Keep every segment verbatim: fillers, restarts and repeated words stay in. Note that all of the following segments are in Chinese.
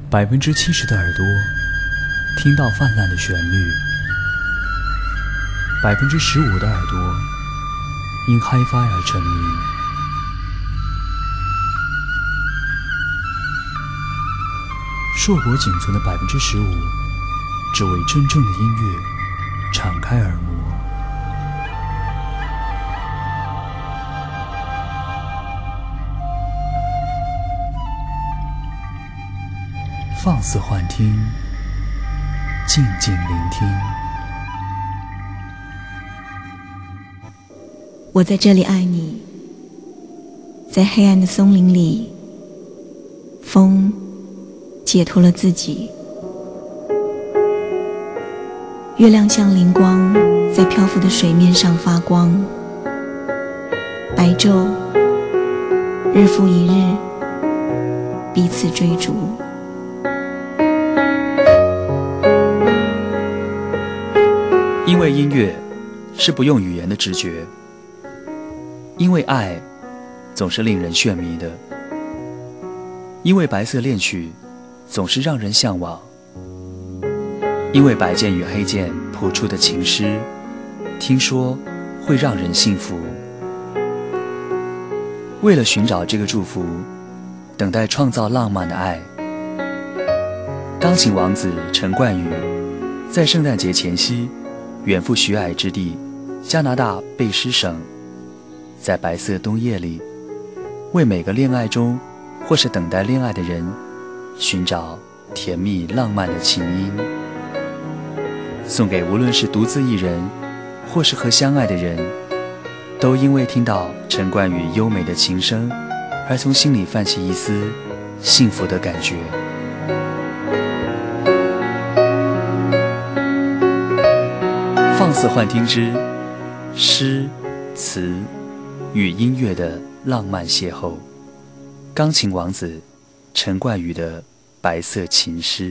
百分之七十的耳朵听到泛滥的旋律，百分之十五的耳朵因 Hi-Fi 而沉迷。硕果仅存的百分之十五，只为真正的音乐敞开耳膜。放肆幻听，静静聆听。 我在这里爱你，在黑暗的松林里，风解脱了自己，月亮像灵光在漂浮的水面上发光，白昼日复一日彼此追逐。 因为音乐是不用语言的直觉，因为爱总是令人眩迷的，因为白色恋曲总是让人向往，因为白键与黑键谱出的情诗，听说会让人幸福。为了寻找这个祝福，等待创造浪漫的爱，钢琴王子陈冠宇在圣诞节前夕远赴许蔼之地加拿大贝诗省，在白色冬夜里，为每个恋爱中或是等待恋爱的人寻找甜蜜浪漫的琴音，送给无论是独自一人或是和相爱的人，都因为听到陈冠宇优美的琴声而从心里泛起一丝幸福的感觉。放肆幻听之诗词与音乐的浪漫邂逅，钢琴王子陈冠宇的白色琴诗。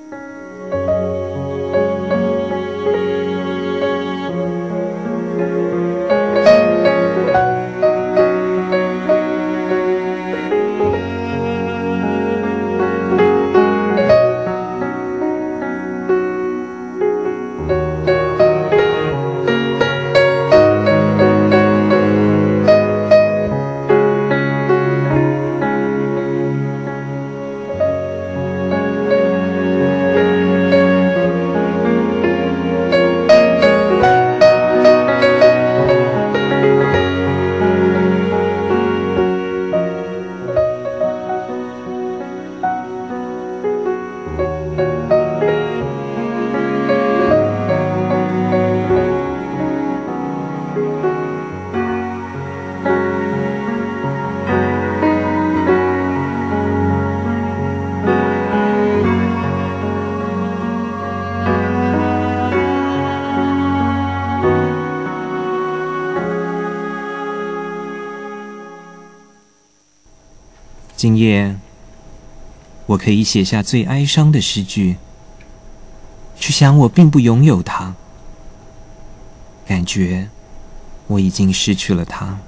今夜我可以写下最哀伤的诗句，去想我并不拥有它，感觉我已经失去了它，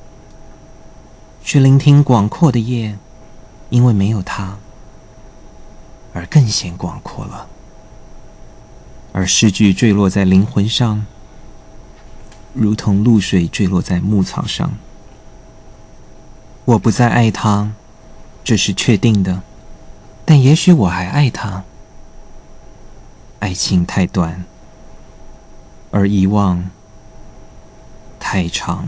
去聆听广阔的夜，因为没有它而更显广阔了，而诗句坠落在灵魂上，如同露水坠落在牧草上。我不再爱它，这是确定的，但也许我还爱他。爱情太短，而遗忘太长。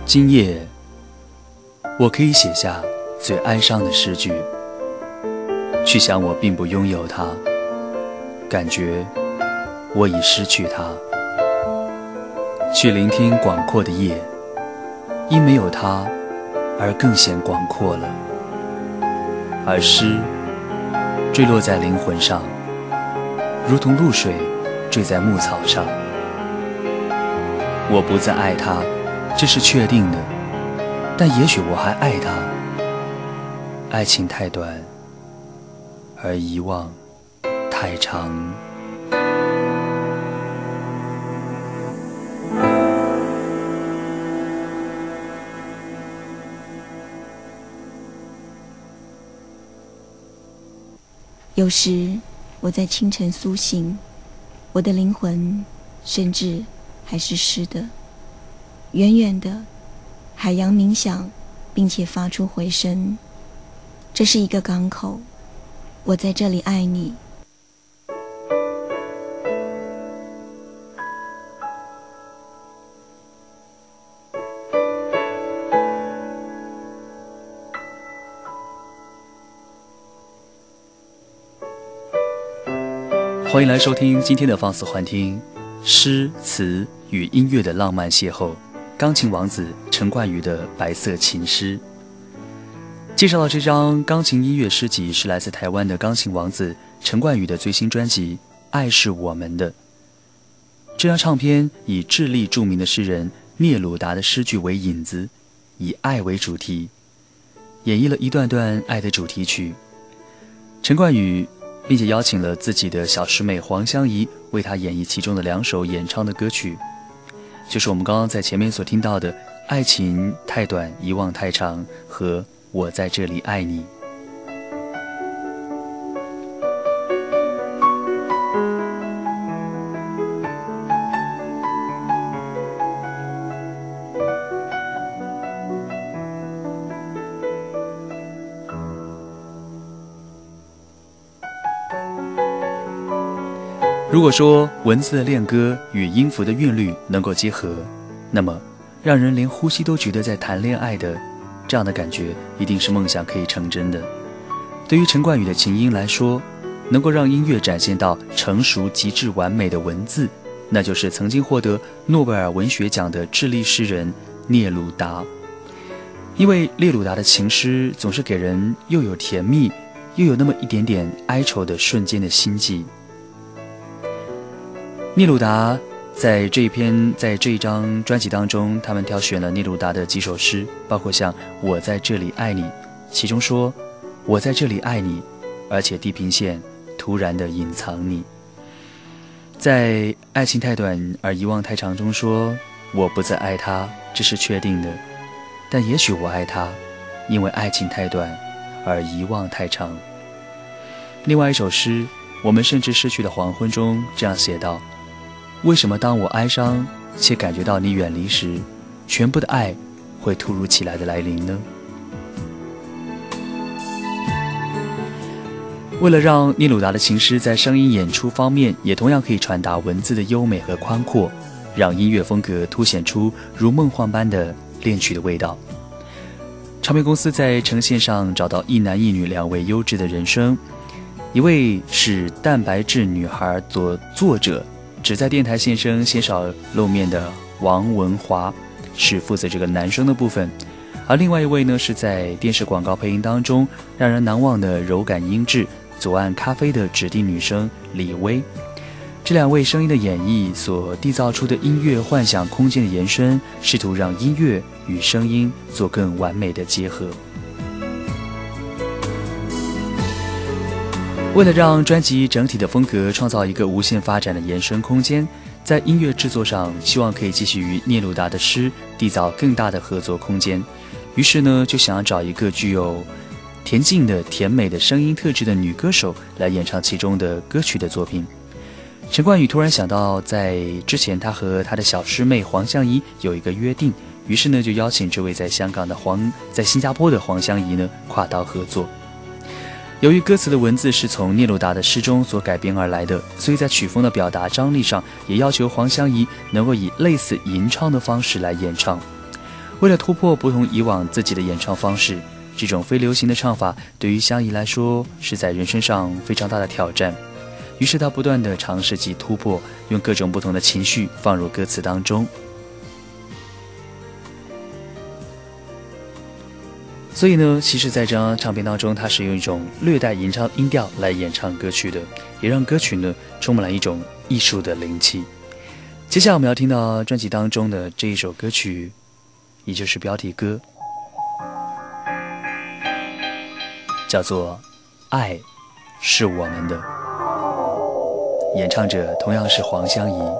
今夜，我可以写下最哀伤的诗句，去想我并不拥有它，感觉我已失去它，去聆听广阔的夜，因没有它而更显广阔了。而诗坠落在灵魂上，如同露水坠在牧草上。我不再爱他，这是确定的，但也许我还爱他。爱情太短，而遗忘太长。 有时我在清晨苏醒，我的灵魂甚至还是湿的，远远的海洋冥想，并且发出回声。这是一个港口，我在这里爱你。 欢迎来收听今天的放肆幻听，诗词与音乐的浪漫邂逅，钢琴王子陈冠宇的白色琴诗。介绍到这张钢琴音乐诗集是来自台湾的钢琴王子陈冠宇的最新专辑《爱是我们的》。这张唱片以智利著名的诗人聂鲁达的诗句为引子，以爱为主题，演绎了一段段爱的主题曲。陈冠宇并且邀请了自己的小师妹黄香怡为他演绎其中的两首演唱的歌曲，就是我们刚刚在前面所听到的《爱情太短，遗忘太长》和《我在这里爱你》。如果说文字的恋歌与音符的韵律能够结合，那么让人连呼吸都觉得在谈恋爱的这样的感觉，一定是梦想可以成真的。对于陈冠宇的琴音来说，能够让音乐展现到成熟极致完美的文字，那就是曾经获得诺贝尔文学奖的智利诗人聂鲁达。因为聂鲁达的情诗总是给人又有甜蜜，又有那么一点点哀愁的瞬间的心悸。聂鲁达在这一篇在这一张专辑当中，他们挑选了聂鲁达的几首诗，包括像《我在这里爱你》，其中说我在这里爱你，而且地平线突然的隐藏你。在爱情太短而遗忘太长中说，我不再爱他，这是确定的，但也许我爱他，因为爱情太短而遗忘太长。另外一首诗，我们甚至失去了黄昏中这样写道，为什么当我哀伤且感觉到你远离时，全部的爱会突如其来的来临呢？为了让聂鲁达的琴诗在声音演出方面也同样可以传达文字的优美和宽阔，让音乐风格凸显出如梦幻般的恋曲的味道，唱片公司在呈现上找到一男一女两位优质的人声，一位是蛋白质女孩作作者，只在电台现身鲜少露面的王文华，是负责这个男生的部分，而另外一位呢，是在电视广告配音当中让人难忘的柔感音质左岸咖啡的指定女生李薇。这两位声音的演绎所缔造出的音乐幻想空间的延伸，试图让音乐与声音做更完美的结合。为了让专辑整体的风格创造一个无限发展的延伸空间，在音乐制作上希望可以继续与聂鲁达的诗缔造更大的合作空间，于是呢就想要找一个具有恬静的甜美的声音特质的女歌手来演唱其中的歌曲的作品。陈冠宇突然想到，在之前他和他的小师妹黄香怡有一个约定，于是呢就邀请这位在香港的黄在新加坡的黄香怡呢跨刀合作。由于歌词的文字是从聂鲁达的诗中所改编而来的，所以在曲风的表达张力上也要求黄香怡能够以类似吟唱的方式来演唱。 为了突破不同以往自己的演唱方式，这种非流行的唱法对于香怡来说是在人生上非常大的挑战。于是他不断地尝试及突破，用各种不同的情绪放入歌词当中。所以呢，其实在这张唱片当中，他是用一种略带吟唱音调来演唱歌曲的，也让歌曲呢充满了一种艺术的灵气。接下来我们要听到专辑当中的这一首歌曲，也就是标题歌，叫做《爱是我们的》，演唱者同样是黄湘怡。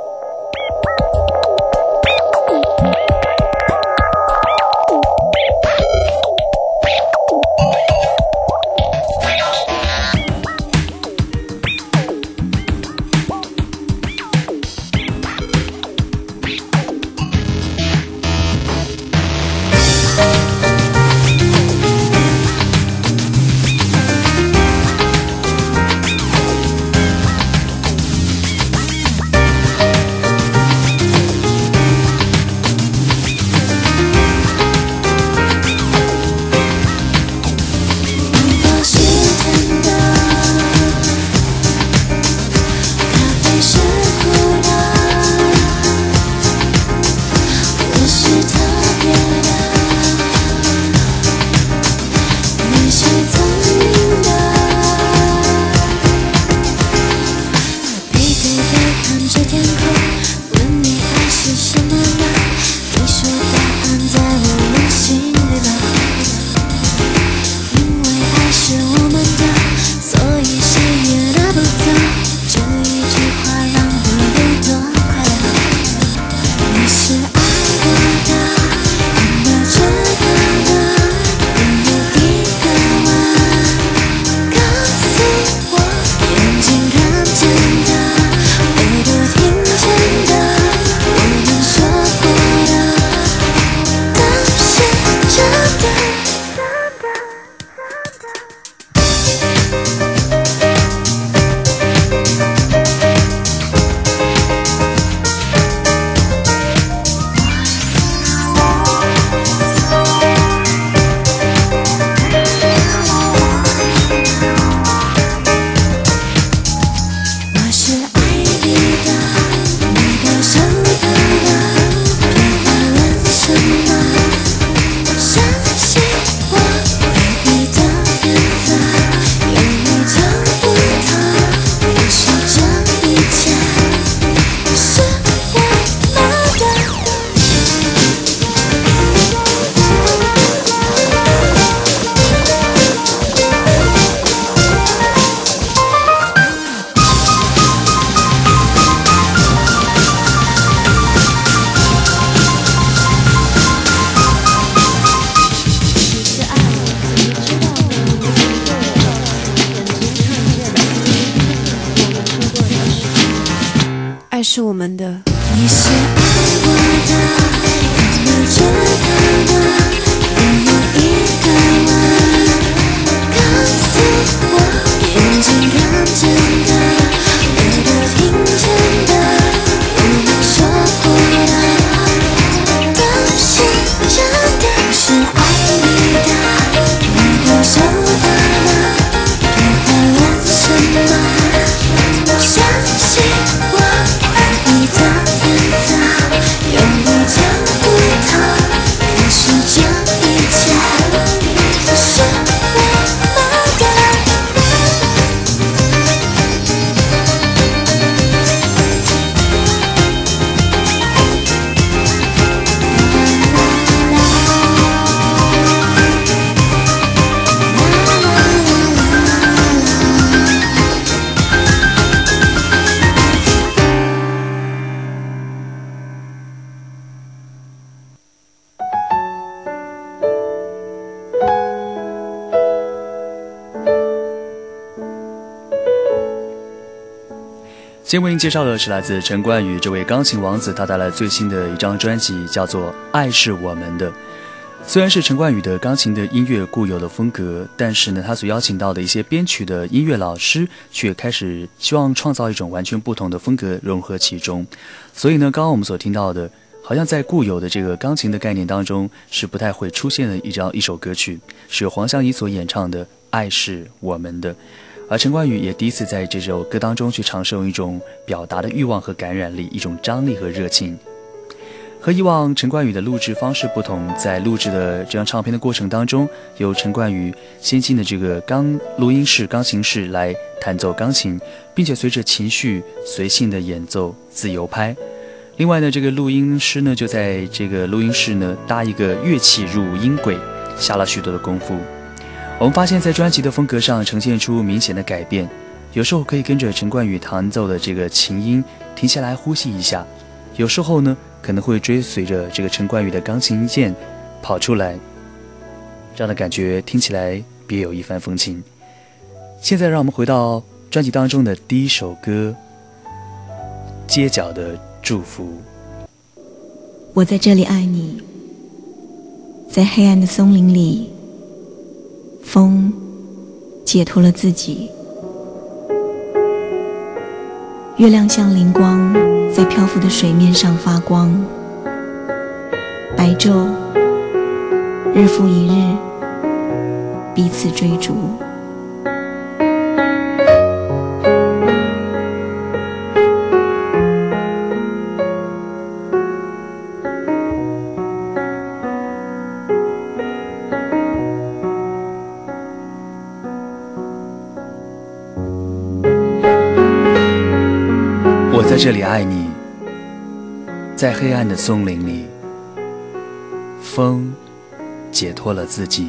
爱是我们的， 你是爱我的，怎么知道的？我有一个吻，告诉我，眼睛看见的，耳朵听见的，我们说过的，都是真的。是爱你的，你都收到了，别再问什么，相信我。你的颜色有你讲不透，可是这一切是我们的。 今天为您介绍的是来自陈冠宇这位钢琴王子，他带来最新的一张专辑，叫做《爱是我们的》。虽然是陈冠宇的钢琴的音乐固有的风格，但是呢，他所邀请到的一些编曲的音乐老师，却开始希望创造一种完全不同的风格融合其中。所以呢，刚刚我们所听到的， 好像在固有的这个钢琴的概念当中是不太会出现的一张一首歌曲，是黄湘怡所演唱的《爱是我们的》，而陈冠宇也第一次在这首歌当中去尝试用一种表达的欲望和感染力，一种张力和热情。和以往陈冠宇的录制方式不同，在录制的这张唱片的过程当中，由陈冠宇先进的这个钢录音室钢琴室来弹奏钢琴，并且随着情绪随性的演奏自由拍。另外呢，这个录音师呢就在这个录音室呢搭一个乐器入音轨，下了许多的功夫。我们发现在专辑的风格上呈现出明显的改变，有时候可以跟着陈冠宇弹奏的这个琴音停下来呼吸一下，有时候呢可能会追随着这个陈冠宇的钢琴键跑出来，这样的感觉听起来别有一番风情。现在让我们回到专辑当中的第一首歌《街角的祝福》。 我在这里爱你，在黑暗的松林里，风解脱了自己，月亮像灵光在漂浮的水面上发光，白昼日复一日彼此追逐。 我在这里爱你，在黑暗的松林里，风解脱了自己，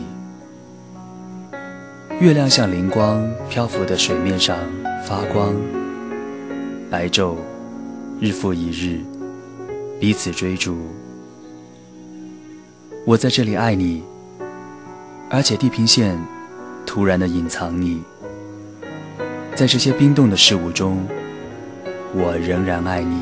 月亮像灵光漂浮的水面上发光，白昼日复一日彼此追逐。我在这里爱你，而且地平线突然地隐藏你，在这些冰冻的事物中，我仍然爱你。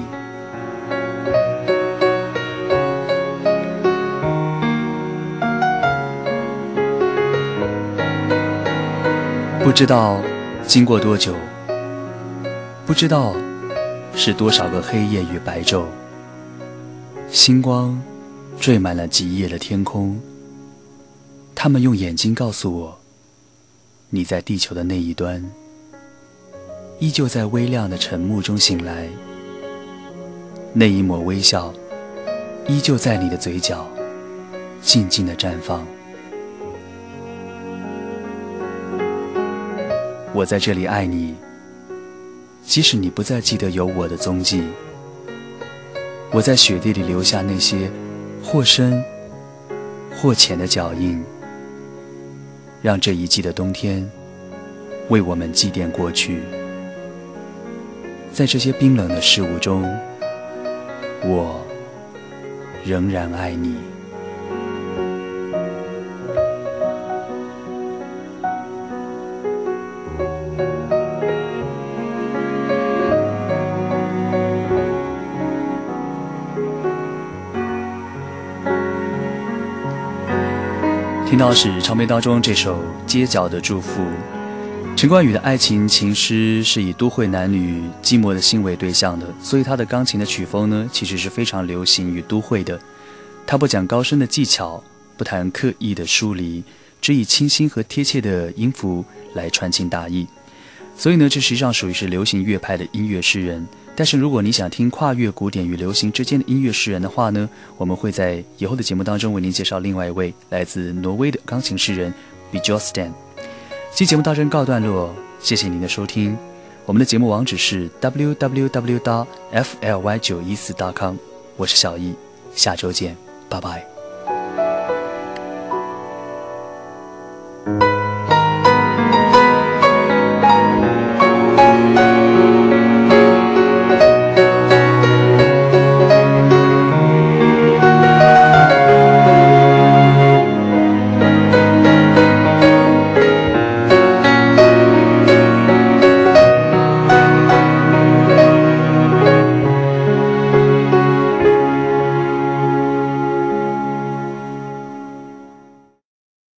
不知道经过多久，不知道是多少个黑夜与白昼，星光缀满了极夜的天空，他们用眼睛告诉我，你在地球的那一端，依旧在微亮的晨暮中醒来，那一抹微笑依旧在你的嘴角静静地绽放。我在这里爱你，即使你不再记得有我的踪迹，我在雪地里留下那些或深或浅的脚印，让这一季的冬天为我们祭奠过去。在这些冰冷的事物中，我仍然爱你。听到是唱片当中这首《街角的祝福》。陈冠宇的爱情情诗是以都会男女寂寞的心为对象的，所以他的钢琴的曲风呢，其实是非常流行于都会的。他不讲高深的技巧，不谈刻意的疏离，只以清新和贴切的音符来传情达意。所以呢，这实际上属于是流行乐派的音乐诗人。但是如果你想听跨越古典与流行之间的音乐诗人的话呢，我们会在以后的节目当中为您介绍另外一位来自挪威的钢琴诗人 Bjørnstad。今节目到这告段落，谢谢您的收听。我们的节目网址是 double u double u double u 点 f l y 九一四 点 com， 我是小易，下周见，拜拜。